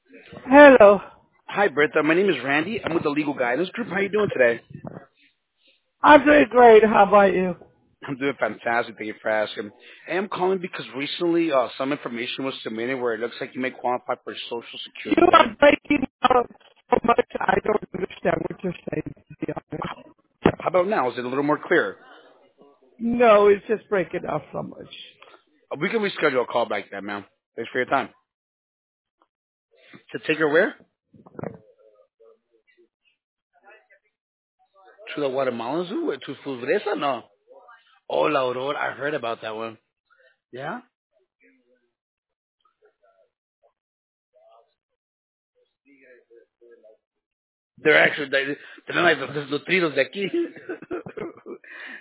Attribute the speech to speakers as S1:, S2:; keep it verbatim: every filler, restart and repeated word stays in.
S1: Hello.
S2: Hi, Bertha. My name is Randy. I'm with the Legal Guidance Group. How are you doing today?
S1: I'm doing great. How about you?
S2: I'm doing fantastic. Thank you for asking. I am calling because recently uh, some information was submitted where it looks like you may qualify for Social Security
S1: You
S2: benefit.
S1: are breaking up so much I don't understand what you're saying, to be honest.
S2: How about now? Is it a little more clear?
S1: No, it's just breaking up so much.
S2: Uh, We can reschedule a call back then, ma'am. Thanks for your time. To take her where? To the Guatemalan Zoo? To Fubresa? No. Oh, La Aurora. I heard about that one. Yeah? They're actually, they- they're not like los nutridos de aquí.